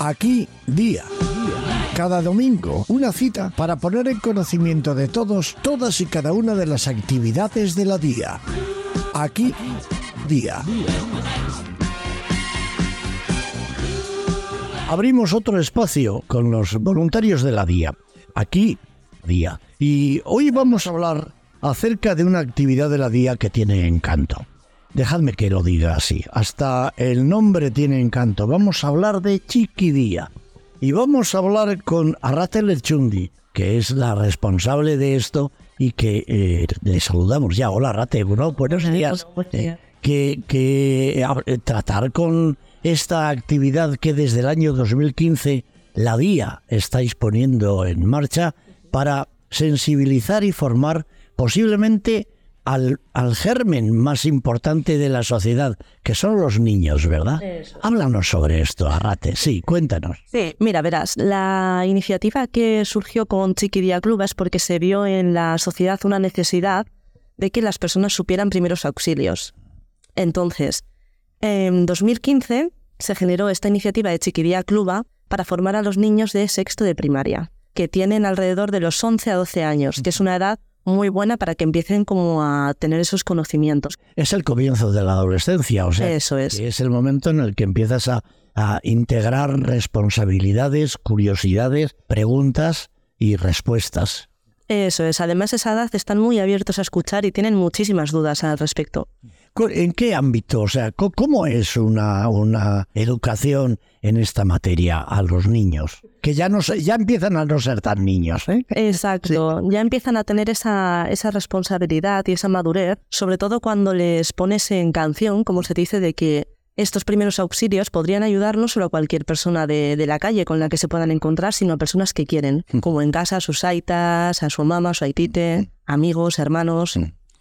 Aquí Día. Cada domingo, una cita para poner en conocimiento de todos, todas y cada una de las actividades de la Día. Aquí Día. Abrimos otro espacio con los voluntarios de la Día. Aquí Día. Y hoy vamos a hablar acerca de una actividad de la Día que tiene encanto. Dejadme que lo diga así. Hasta el nombre tiene encanto. Vamos a hablar de Chiquidía. Y vamos a hablar con Arrate Lerchundi, que es la responsable de esto y que le saludamos ya. Hola Arrate, buenos días. Tratar con esta actividad que desde el año 2015 la Día estáis poniendo en marcha para sensibilizar y formar posiblemente al germen más importante de la sociedad, que son los niños, ¿verdad? Eso. Háblanos sobre esto, Arrate. Sí, cuéntanos. Sí, mira, verás, la iniciativa que surgió con Chiquidía Club es porque se vio en la sociedad una necesidad de que las personas supieran primeros auxilios. Entonces, en 2015 se generó esta iniciativa de Chiquidía Club para formar a los niños de sexto de primaria, que tienen alrededor de los 11 a 12 años, que es una edad muy buena para que empiecen como a tener esos conocimientos. Es el comienzo de la adolescencia, o sea, eso es. Que es el momento en el que empiezas a integrar responsabilidades, curiosidades, preguntas y respuestas. Eso es. Además, a esa edad están muy abiertos a escuchar y tienen muchísimas dudas al respecto. ¿En qué ámbito? O sea, ¿cómo es una educación en esta materia a los niños? Que ya empiezan a no ser tan niños, ¿eh? Exacto. Sí. Ya empiezan a tener esa responsabilidad y esa madurez, sobre todo cuando les pones en canción, como se dice, de que estos primeros auxilios podrían ayudar no solo a cualquier persona de la calle con la que se puedan encontrar, sino a personas que quieren, como en casa a sus aitas, a su mamá, a su aitite, amigos, hermanos.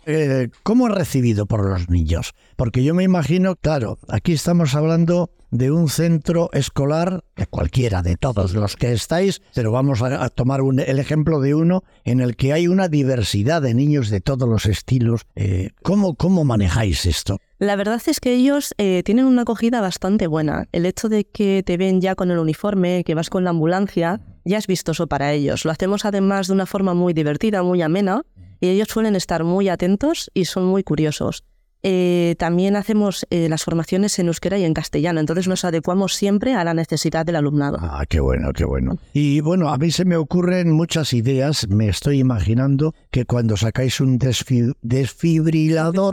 ¿Cómo es recibido por los niños? Porque yo me imagino, claro, aquí estamos hablando de un centro escolar, que cualquiera de todos los que estáis, pero vamos a tomar el ejemplo de uno en el que hay una diversidad de niños de todos los estilos. ¿Cómo manejáis esto? La verdad es que ellos tienen una acogida bastante buena. El hecho de que te ven ya con el uniforme, que vas con la ambulancia, ya es vistoso para ellos. Lo hacemos además de una forma muy divertida, muy amena, y ellos suelen estar muy atentos y son muy curiosos. También hacemos las formaciones en euskera y en castellano, entonces nos adecuamos siempre a la necesidad del alumnado. Ah, qué bueno, qué bueno. Y bueno, a mí se me ocurren muchas ideas. Me estoy imaginando que cuando sacáis un desfibrilador,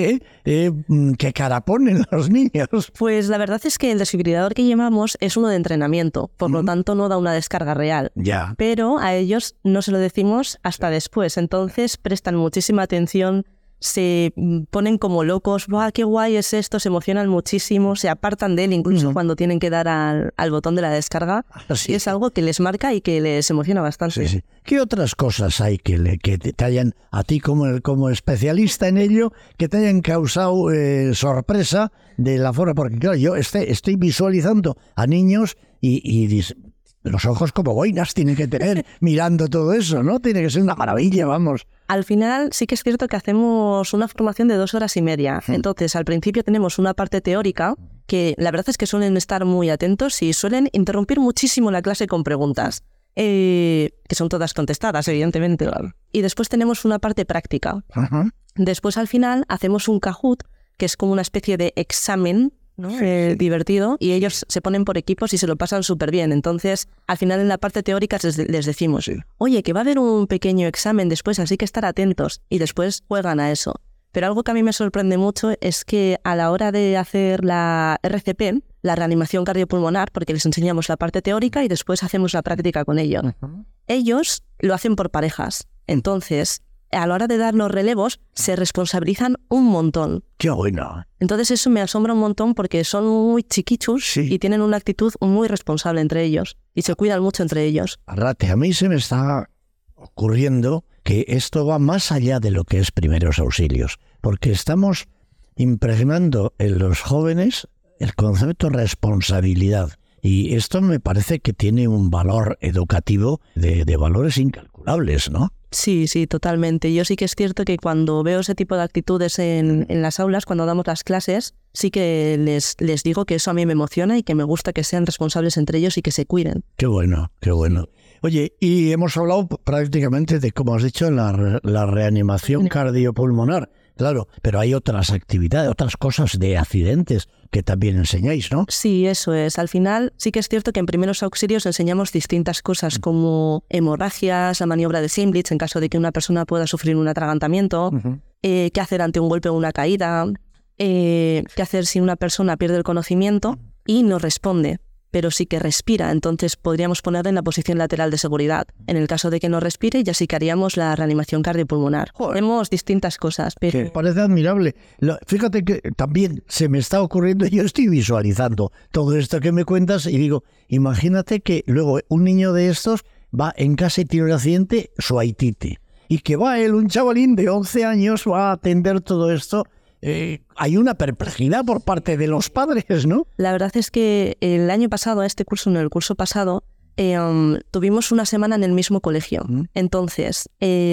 ¿qué cara ponen los niños? Pues la verdad es que el desfibrilador que llevamos es uno de entrenamiento, por lo tanto no da una descarga real. Ya. Pero a ellos no se lo decimos hasta después, entonces prestan muchísima atención, se ponen como locos, ¡buah, qué guay es esto!, se emocionan muchísimo, se apartan de él incluso cuando tienen que dar al botón de la descarga. Sí. Y es algo que les marca y que les emociona bastante. Sí. ¿Qué otras cosas hay que te hayan, a ti como especialista en ello, que te hayan causado sorpresa de la forma? Porque claro, yo estoy visualizando a niños y los ojos como boinas tienen que tener mirando todo eso, ¿no? Tiene que ser una maravilla, vamos. Al final sí que es cierto que hacemos una formación de 2 horas y media. Entonces, al principio tenemos una parte teórica que la verdad es que suelen estar muy atentos y suelen interrumpir muchísimo la clase con preguntas, que son todas contestadas, evidentemente. Claro. Y después tenemos una parte práctica. Uh-huh. Después, al final, hacemos un Kahoot, que es como una especie de examen, ¿no? Divertido, y ellos se ponen por equipos y se lo pasan súper bien. Entonces, al final en la parte teórica les decimos, oye, que va a haber un pequeño examen después, así que estar atentos, y después juegan a eso. Pero algo que a mí me sorprende mucho es que a la hora de hacer la RCP, la reanimación cardiopulmonar, porque les enseñamos la parte teórica y después hacemos la práctica con ellos, ellos lo hacen por parejas. Entonces, a la hora de dar los relevos, se responsabilizan un montón. ¡Qué bueno! Entonces eso me asombra un montón porque son muy chiquichus y tienen una actitud muy responsable entre ellos y se cuidan mucho entre ellos. Arrate, a mí se me está ocurriendo que esto va más allá de lo que es primeros auxilios, porque estamos impregnando en los jóvenes el concepto de responsabilidad. Y esto me parece que tiene un valor educativo de valores incalculables, ¿no? Sí, totalmente. Yo sí que es cierto que cuando veo ese tipo de actitudes en las aulas, cuando damos las clases, sí que les digo que eso a mí me emociona y que me gusta que sean responsables entre ellos y que se cuiden. Qué bueno, qué bueno. Oye, y hemos hablado prácticamente de, como has dicho, la reanimación cardiopulmonar. Claro, pero hay otras actividades, otras cosas de accidentes que también enseñáis, ¿no? Sí, eso es. Al final sí que es cierto que en primeros auxilios enseñamos distintas cosas como hemorragias, la maniobra de Simblitz en caso de que una persona pueda sufrir un atragantamiento, qué hacer ante un golpe o una caída, qué hacer si una persona pierde el conocimiento y no responde, pero sí que respira. Entonces podríamos ponerla en la posición lateral de seguridad. En el caso de que no respire, ya sí que haríamos la reanimación cardiopulmonar. Tenemos distintas cosas. Pero... Que parece admirable. Fíjate que también se me está ocurriendo, yo estoy visualizando todo esto que me cuentas y digo, imagínate que luego un niño de estos va en casa y tiene un accidente, su aitite. Y que va él, un chavalín de 11 años, va a atender todo esto. Hay una perplejidad por parte de los padres, ¿no? La verdad es que el año pasado, en el curso pasado, tuvimos una semana en el mismo colegio. Entonces,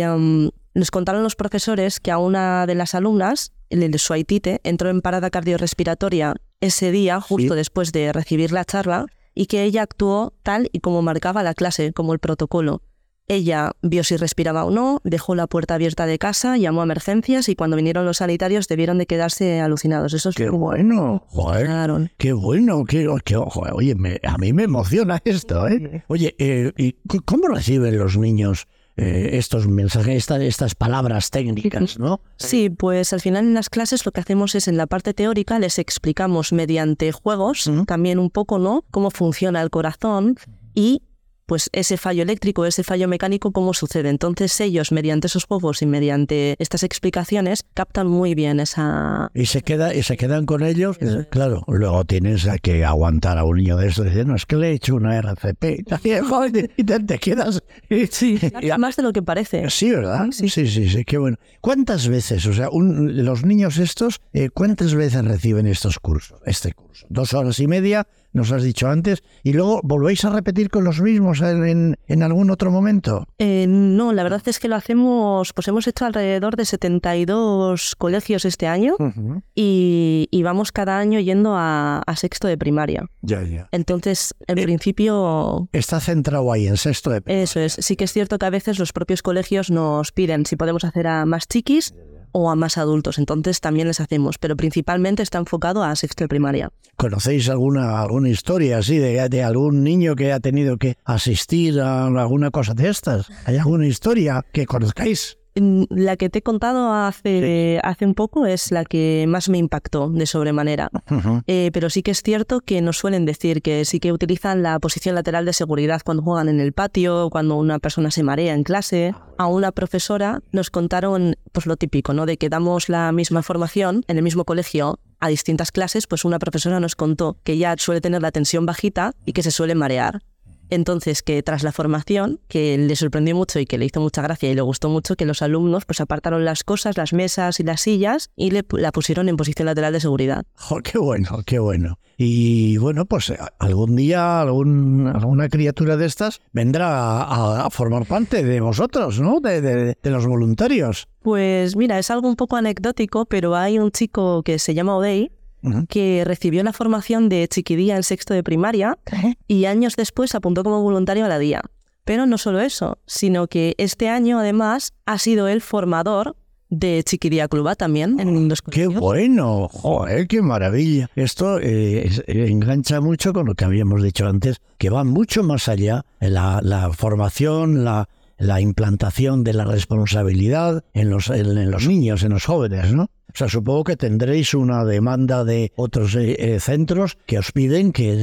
nos contaron los profesores que a una de las alumnas, el de su aitite, entró en parada cardiorrespiratoria ese día, justo después de recibir la charla, y que ella actuó tal y como marcaba la clase, como el protocolo. Ella vio si respiraba o no, dejó la puerta abierta de casa, llamó a emergencias y cuando vinieron los sanitarios debieron de quedarse alucinados. Eso es ¡Qué bueno! ¡Joder! Claro. ¡Qué bueno! Joder, oye, a mí me emociona esto, ¿eh? Oye, ¿y cómo reciben los niños estos mensajes, estas palabras técnicas, ¿no? Sí, pues al final en las clases lo que hacemos es en la parte teórica les explicamos mediante juegos, también un poco, ¿no?, cómo funciona el corazón y pues ese fallo eléctrico, ese fallo mecánico, cómo sucede. Entonces ellos, mediante esos juegos y mediante estas explicaciones, captan muy bien esa... Y se quedan con ellos. Claro, luego tienes que aguantar a un niño de estos y decir, no, es que le he hecho una RCP. Y te quedas... Sí, más de lo que parece. Sí, ¿verdad? Sí, qué bueno. ¿Cuántas veces, o sea, los niños estos, cuántas veces reciben este curso? 2 horas y media, nos has dicho antes, y luego ¿volvéis a repetir con los mismos en algún otro momento? No, la verdad es que lo hacemos, pues hemos hecho alrededor de 72 colegios este año y vamos cada año yendo a sexto de primaria. Ya. Entonces, en principio... Está centrado ahí en sexto de primaria. Eso es, sí que es cierto que a veces los propios colegios nos piden si podemos hacer a más chiquis o a más adultos, entonces también les hacemos, pero principalmente está enfocado a sexto de primaria. ¿Conocéis alguna historia así de algún niño que ha tenido que asistir a alguna cosa de estas? ¿Hay alguna historia que conozcáis? La que te he contado hace un poco es la que más me impactó de sobremanera. Pero sí que es cierto que nos suelen decir que sí que utilizan la posición lateral de seguridad cuando juegan en el patio, cuando una persona se marea en clase. A una profesora nos contaron pues lo típico, ¿no?, de que damos la misma formación en el mismo colegio a distintas clases, pues una profesora nos contó que ella suele tener la tensión bajita y que se suele marear. Entonces, que tras la formación, que le sorprendió mucho y que le hizo mucha gracia y le gustó mucho, que los alumnos pues apartaron las cosas, las mesas y las sillas y la pusieron en posición lateral de seguridad. Oh, qué bueno. Y bueno, pues algún día alguna criatura de estas vendrá a formar parte de vosotros, ¿no? De los voluntarios. Pues mira, es algo un poco anecdótico, pero hay un chico que se llama Odey, que recibió la formación de chiquidía en sexto de primaria y años después apuntó como voluntario a la DIA. Pero no solo eso, sino que este año además ha sido el formador de Chiquidía Club también en los colegios. ¡Qué bueno! ¡Joder, qué maravilla! Esto engancha mucho con lo que habíamos dicho antes, que va mucho más allá en la formación, la implantación de la responsabilidad en los niños, en los jóvenes, ¿no? O sea, supongo que tendréis una demanda de otros centros que os piden que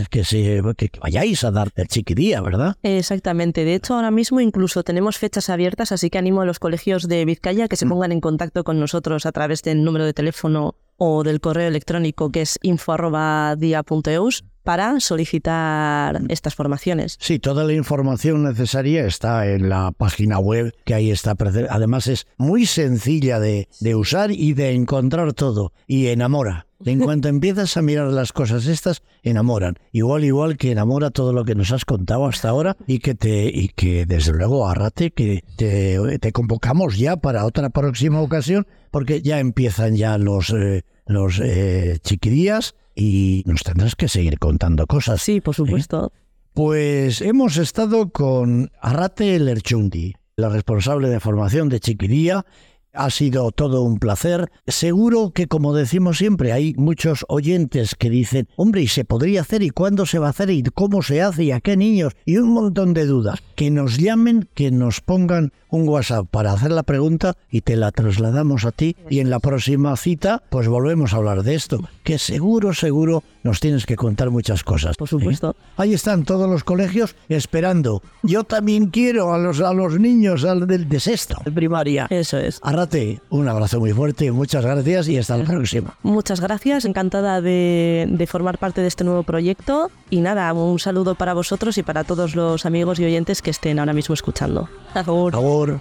vayáis a dar el chiquidía, ¿verdad? Exactamente. De hecho, ahora mismo incluso tenemos fechas abiertas, así que animo a los colegios de Vizcaya que se pongan en contacto con nosotros a través del número de teléfono o del correo electrónico que es info@dia.eus para solicitar estas formaciones. Sí, toda la información necesaria está en la página web, que ahí está. Además es muy sencilla de usar y de encontrar todo, y enamora. En cuanto empiezas a mirar las cosas estas, enamoran. Igual que enamora todo lo que nos has contado hasta ahora y que desde luego, Arrate, que te convocamos ya para otra próxima ocasión, porque ya empiezan ya los chiquirías y nos tendrás que seguir contando cosas. Sí, por supuesto. Pues hemos estado con Arrate Lerchundi, la responsable de formación de Chiquiría. Ha sido todo un placer. Seguro que, como decimos siempre, hay muchos oyentes que dicen, hombre, ¿y se podría hacer? ¿Y cuándo se va a hacer? ¿Y cómo se hace? ¿Y a qué niños? Y un montón de dudas. Que nos llamen, que nos pongan un WhatsApp para hacer la pregunta y te la trasladamos a ti. Y en la próxima cita, pues volvemos a hablar de esto. Que seguro nos tienes que contar muchas cosas. Por supuesto. Ahí están todos los colegios esperando. Yo también quiero a los niños de sexto, de primaria. Eso es. Arrate, un abrazo muy fuerte, muchas gracias y hasta la próxima. Muchas gracias, encantada de formar parte de este nuevo proyecto. Y nada, un saludo para vosotros y para todos los amigos y oyentes que estén ahora mismo escuchando. Agur.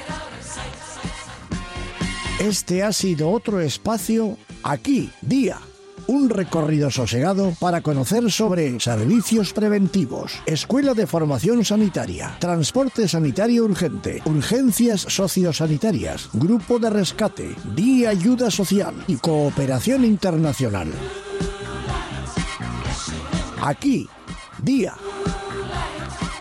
Este ha sido otro espacio Aquí, Día. Un recorrido sosegado para conocer sobre servicios preventivos, escuela de formación sanitaria, transporte sanitario urgente, urgencias sociosanitarias, grupo de rescate, día ayuda social y cooperación internacional. Aquí, Día.